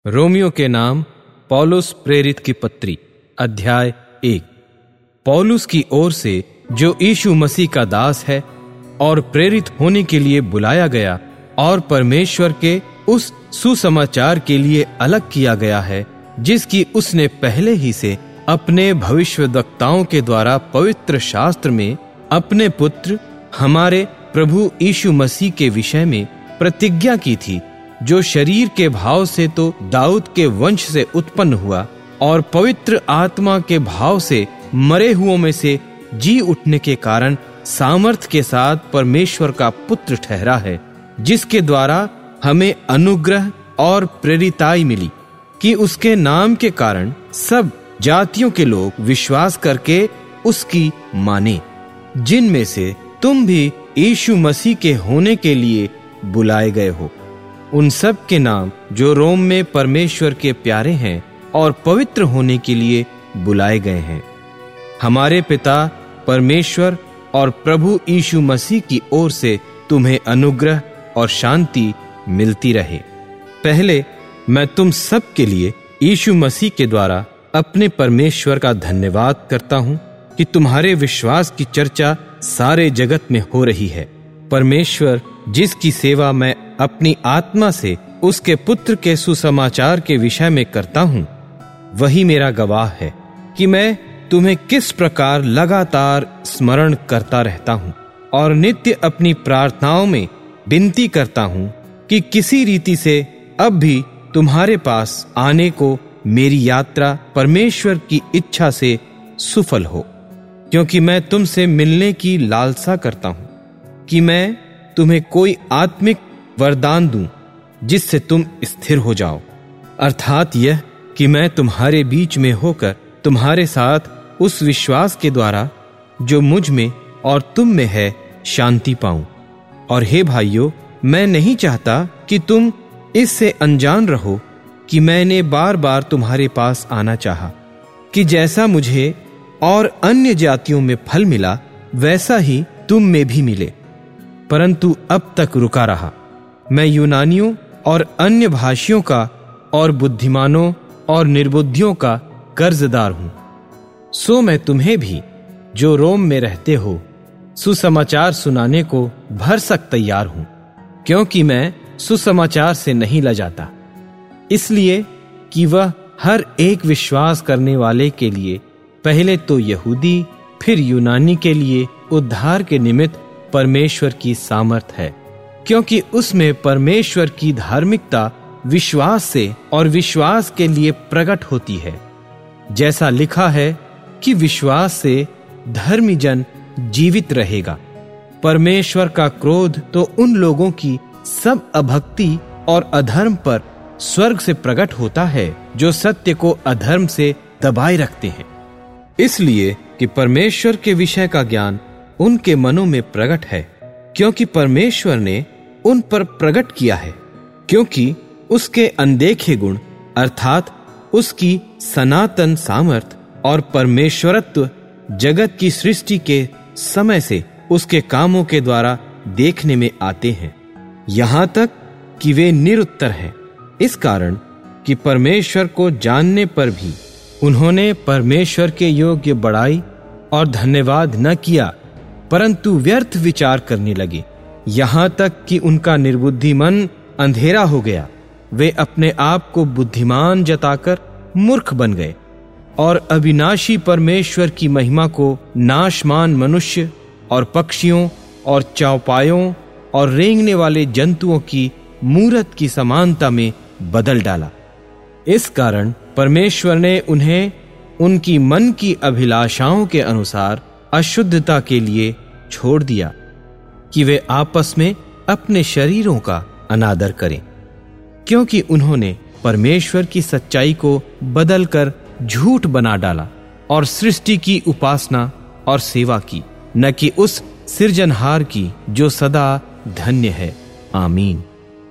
Romeo के नाम पौलुस प्रेरित की पत्री अध्याय 1। पौलुस की ओर से जो यीशु मसीह का दास है और प्रेरित होने के लिए बुलाया गया और परमेश्वर के उस सुसमाचार के लिए अलग किया गया है, जिसकी उसने पहले ही से अपने भविष्यद्वक्ताओं के द्वारा पवित्र शास्त्र में अपने पुत्र हमारे प्रभु यीशु मसीह के विषय में प्रतिज्ञा की थी, जो शरीर के भाव से तो दाऊद के वंश से उत्पन्न हुआ और पवित्र आत्मा के भाव से मरे हुओं में से जी उठने के कारण सामर्थ के साथ परमेश्वर का पुत्र ठहरा है, जिसके द्वारा हमें अनुग्रह और प्रेरिताई मिली कि उसके नाम के कारण सब जातियों के लोग विश्वास करके उसकी माने, जिनमें से तुम भी यीशु मसीह के होने के लिए बुलाए गए हो। उन सब के नाम जो रोम में परमेश्वर के प्यारे हैं और पवित्र होने के लिए बुलाए गए हैं। हमारे पिता परमेश्वर और प्रभु यीशु मसीह की ओर से तुम्हें अनुग्रह और शांति मिलती रहे। पहले मैं तुम सब के लिए यीशु मसीह के द्वारा अपने परमेश्वर का धन्यवाद करता हूँ कि तुम्हारे विश्वास की चर्चा सारे जगत में हो रही है। परमेश्वर जिसकी सेवा मैं अपनी आत्मा से उसके पुत्र के सुसमाचार के विषय में करता हूँ, वही मेरा गवाह है कि मैं तुम्हें किस प्रकार लगातार स्मरण करता रहता हूँ और नित्य अपनी प्रार्थनाओं में विनती करता हूँ कि किसी रीति से अब भी तुम्हारे पास आने को मेरी यात्रा परमेश्वर की इच्छा से सफल हो, क्योंकि मैं तुमसे मिलने की लालसा करता हूँ कि मैं तुम्हें कोई आत्मिक वरदान दूं जिससे तुम स्थिर हो जाओ, अर्थात यह कि मैं तुम्हारे बीच में होकर तुम्हारे साथ उस विश्वास के द्वारा जो मुझ में और तुम में है शांति पाऊं। और हे भाइयों, मैं नहीं चाहता कि तुम इससे अनजान रहो कि मैंने बार बार तुम्हारे पास आना चाहा कि जैसा मुझे और अन्य जातियों में फल मिला वैसा ही तुम में भी मिले, परंतु अब तक रुका रहा। मैं यूनानियों और अन्य भाषियों का और बुद्धिमानों और निर्बुद्धियों का कर्जदार हूं। सो मैं तुम्हें भी जो रोम में रहते हो सुसमाचार सुनाने को भरसक तैयार हूं, क्योंकि मैं सुसमाचार से नहीं लजाता, इसलिए कि वह हर एक विश्वास करने वाले के लिए पहले तो यहूदी फिर यूनानी के लिए उद्धार के निमित्त परमेश्वर की सामर्थ है, क्योंकि उसमें परमेश्वर की धार्मिकता विश्वास से और विश्वास के लिए प्रकट होती है। जैसा लिखा है कि विश्वास से धर्मी जन जीवित रहेगा। परमेश्वर का क्रोध तो उन लोगों की सब अभक्ति और अधर्म पर स्वर्ग से प्रकट होता है जो सत्य को अधर्म से दबाए रखते हैं, इसलिए कि परमेश्वर के विषय का ज्ञान उनके मनों में प्रकट है, क्योंकि परमेश्वर ने उन पर प्रकट किया है, क्योंकि उसके अनदेखे गुण अर्थात उसकी सनातन सामर्थ और परमेश्वरत्व जगत की सृष्टि के समय से उसके कामों के द्वारा देखने में आते हैं, यहाँ तक कि वे निरुत्तर हैं। इस कारण कि परमेश्वर को जानने पर भी उन्होंने परमेश्वर के योग्य बड़ाई और धन्यवाद न किया, परंतु व्यर्थ विचार करने लगे, यहाँ तक कि उनका निर्बुद्धि मन अंधेरा हो गया। वे अपने आप को बुद्धिमान जताकर मूर्ख बन गए और अविनाशी परमेश्वर की महिमा को नाशमान मनुष्य और पक्षियों और चौपायों और रेंगने वाले जंतुओं की मूरत की समानता में बदल डाला। इस कारण परमेश्वर ने उन्हें उनकी मन की अभिलाषाओं के अनुसार अशुद्धता के लिए छोड़ दिया कि वे आपस में अपने शरीरों का अनादर करें, क्योंकि उन्होंने परमेश्वर की सच्चाई को बदलकर झूठ बना डाला और सृष्टि की उपासना और सेवा की, न कि उस सृजनहार की जो सदा धन्य है। आमीन।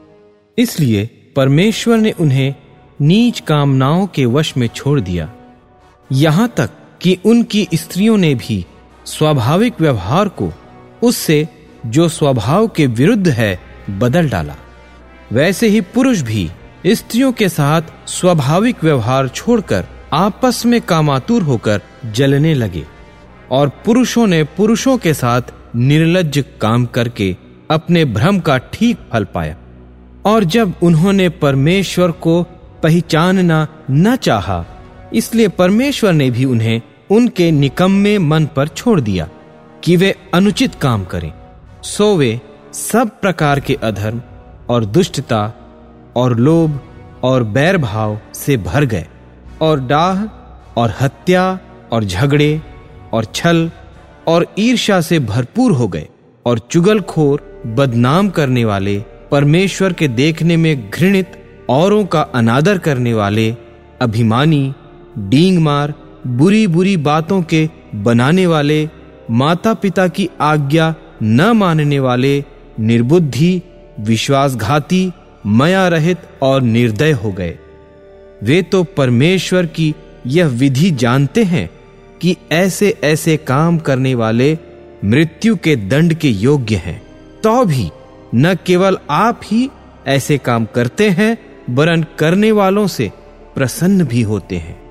इसलिए परमेश्वर ने उन्हें नीच कामनाओं के वश में छोड़ दिया, यहाँ तक कि उनकी स्त्रियों ने भी स्वाभाविक व्यवहार को उससे जो स्वभाव के विरुद्ध है बदल डाला। वैसे ही पुरुष भी स्त्रियों के साथ स्वाभाविक व्यवहार छोड़कर आपस में कामातुर होकर जलने लगे और पुरुषों ने पुरुषों के साथ निर्लज्ज काम करके अपने भ्रम का ठीक फल पाया। और जब उन्होंने परमेश्वर को पहचानना न चाहा, इसलिए परमेश्वर ने भी उन्हें उनके निकम्मे मन पर छोड़ दिया कि वे अनुचित काम करें। सो वे सब प्रकार के अधर्म और दुष्टता और लोभ और बैर भाव से भर गए और डाह और हत्या और झगड़े और छल और ईर्ष्या से भरपूर हो गए और चुगलखोर, बदनाम करने वाले, परमेश्वर के देखने में घृणित, औरों का अनादर करने वाले, अभिमानी, डींग मार, बुरी बुरी बातों के बनाने वाले, माता पिता की आज्ञा न मानने वाले, निर्बुद्धि, विश्वासघाती, मया रहित और निर्दय हो गए। वे तो परमेश्वर की यह विधि जानते हैं कि ऐसे ऐसे काम करने वाले मृत्यु के दंड के योग्य हैं। तो भी न केवल आप ही ऐसे काम करते हैं, वरन करने वालों से प्रसन्न भी होते हैं।